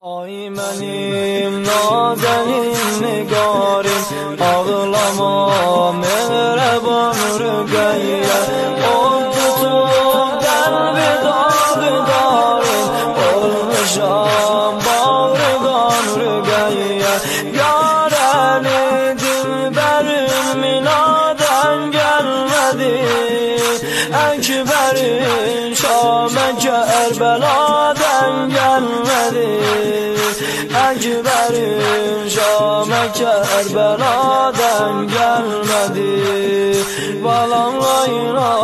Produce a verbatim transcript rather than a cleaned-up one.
Ay benim nazenin nigarim, ağlama mehreban rügeyye. O tutup kalbi dağdarim, olmuşam bağrıdan rügeyye. Yareli dilberim minaden gelmedi, Ekber'in Şam-ı Kerbela'dan gelmedi. Ekber'in Şam-ı Kerbela'dan gelmedi. Balam ayna